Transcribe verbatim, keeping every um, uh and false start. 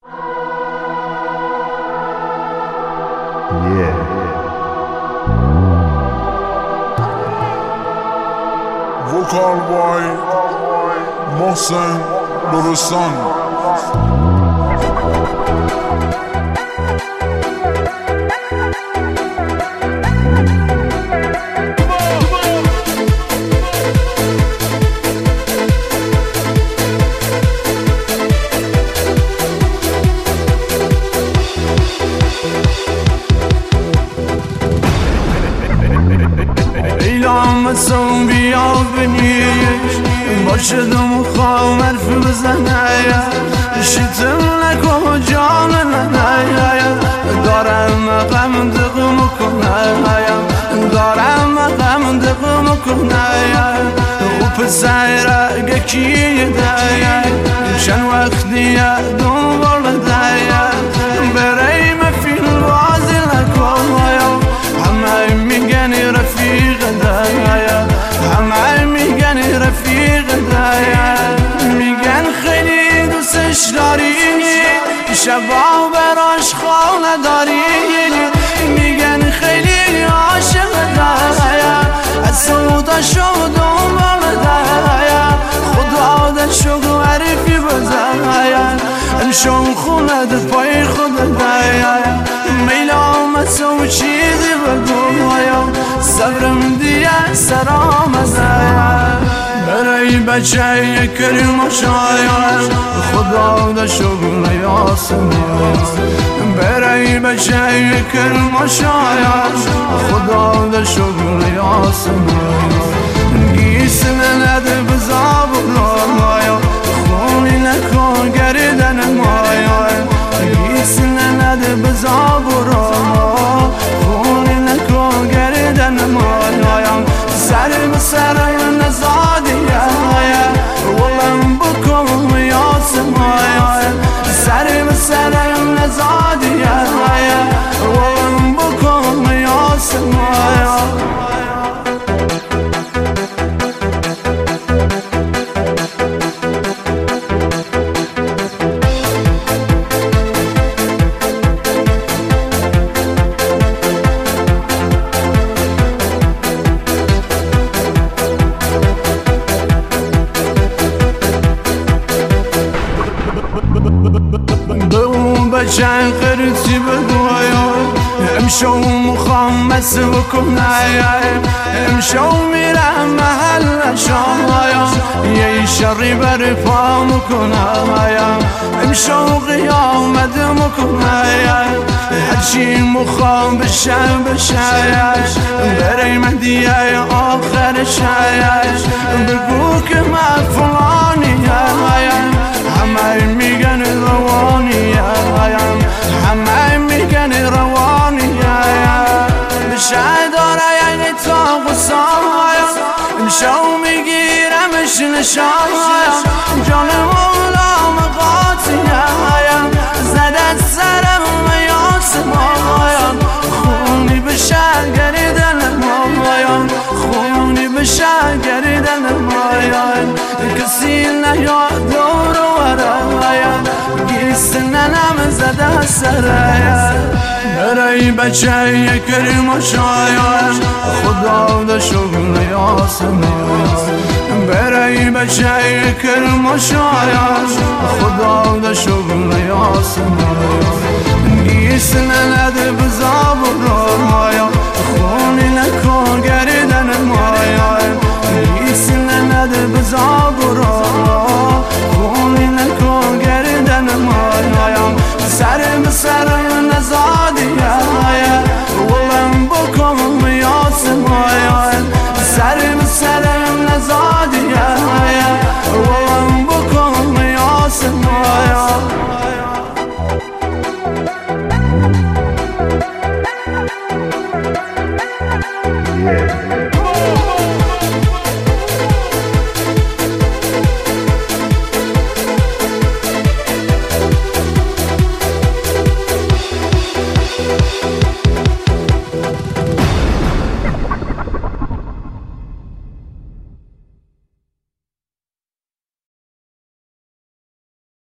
Yeah. Vocal by Mohsen Lorsan. لامسم بیا بنیش باشدم و خوام حرف بزنه شیطم نکن جان ننه دارم غم دقم کنه دارم غم دقم کنه و پسر گکی ده چند وقتی دنبال ده برای مفیل بازی نکن همه میگن رفیق دایا همه میگن رفیق دایا میگن خیلی دوستش داری شبا براش خانه داری میگن خیلی عاشق دایا از سودا شد دنبال دایا خدا ده شد عرفی بزایا امشون خونه ده پای خود دایا میلام سو چیزی بگویم صبرم دیگه سرام زایا برای بچه کریم شاید خدا ده شغل یاسمین برای بچه کریم شاید خدا ده شغل یاسمین گیسن نده بزاب مایا خونی نکن گردن مایا گیسن نده بزاب خونی نکن گردن مایا سر بسر نزادیه ولم بکن یاسمایا سر بسر نزادیه ولم بکن یاسمایا بچه قرصی بگویم امشو مخمس بکنم امشو میرم محل شایم یه شری بر پا مکنم امشو قیامت مکنم هرچی مخم بشه بشه برای مهدیه آخر شایش بگو که من فلانیم همه میگن روانیم همه میگن روانیم بشه داره یعنی تا غصایم امشو میگیرمش نشایم جان مولام قاطیم زدت سرم یاسمایم خونی بشه گردن مایم خونی بشه گردن مایم کسی نیاد دور و ورایم گیسن نم زده سرایم برای بچه کریم شاید خدا ده شغل یاسمین برای بچه کریم شاید خدا ده شغل یاسمین گیسن نده بزاب مایا خونی نکن گردن مایا گیسن نده بزاب خونی نکن گردن مایا سر بسر نزادیه ولم بکن یاسمایا سر بسر نزادیه ولم بکن یاسمایا Yeah.